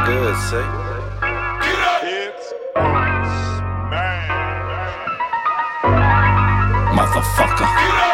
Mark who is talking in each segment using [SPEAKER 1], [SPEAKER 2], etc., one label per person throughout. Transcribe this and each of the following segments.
[SPEAKER 1] good, say.
[SPEAKER 2] Motherfucker.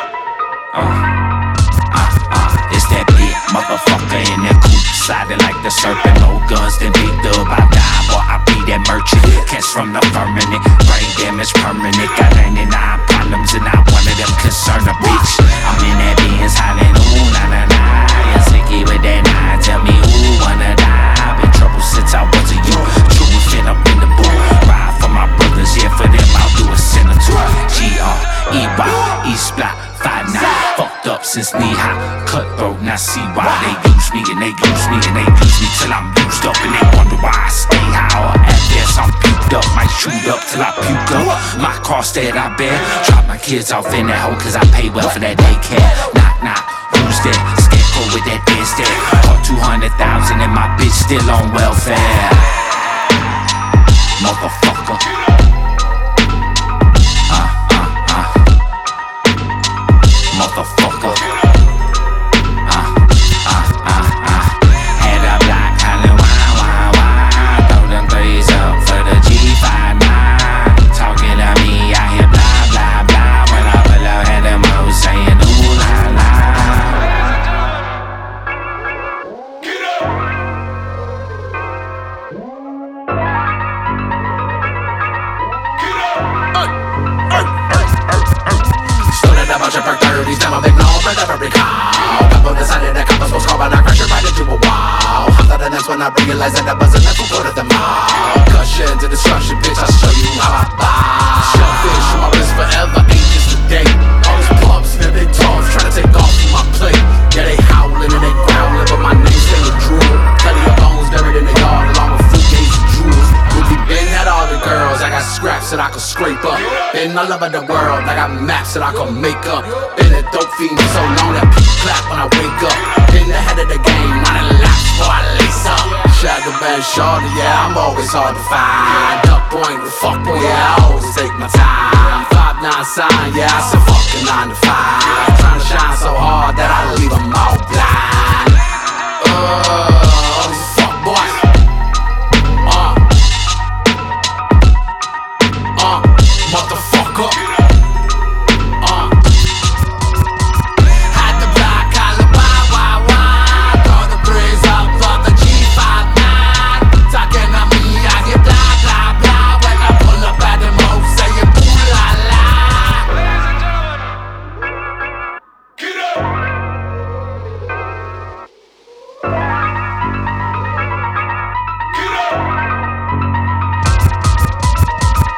[SPEAKER 2] It's that big motherfucker in that coupe, sliding like the serpent. No guns, then big dub. I die, boy, I be that merchant. Catch from the firmament, brain damage permanent. Got 99 problems and not one of them concern a bitch. I'm in that Benz hollering, ooh, nah, nah, nah. You sicky with that nine, tell me who wanna die. I've been trouble since I was a youth. True fit up in the booth. Ride for my brothers, yeah, for them I'll do a sinner too. G-R-E-Y, East Block, 5-9. Fucked up since knee-high, cutthroat, now see why they use me and they use me and they use me till I'm used up and they wonder why I stay high or at this. I'm puked up, might shoot up till I puke up. My cross that I bear, drop my kids off in that hole cause I pay well for that daycare. Knock, knock, who's there? Scarecrow with that dance there. Caught 200,000 and my bitch still on welfare. Motherfucker. Motherfucker. Head up like hollering, wah, wah, wah. Throw them threes up for the G59. Talking to me, I hear blah, blah, blah. When I pull up, had them all saying ooh la la. Stood a bunch of perk 30s, now I'm ignored for every call. Up on the side of the compass was called, but I crashed it right into a wall. Hopped out the next when I realized that I wasn't left for good at the mall. Cushion to destruction, bitch, I'll show you how I buy. Shellfish on my wrist forever, ain't just a day. All these pumps, man, they tough, trying to take off from my plate. Yeah, they howling and they growling, but my name stay a drool. Bloody your bones buried in the yard along with fruitcase and jewels. Ruby Ben had all the girls, I got scraps that I could scrape up. Been my love of the world, I got maps that I could make up. Been a dope fiend so long that people clap when I wake up. Been the head of the game, running laps before I lace up. Shagger band shorty, yeah, I'm always hard to find. Duck point, the fuck boy, yeah, I always take my time. 5-9 sign, yeah, I said fucking 9 to 5. Trying to shine so hard that I leave them all blind.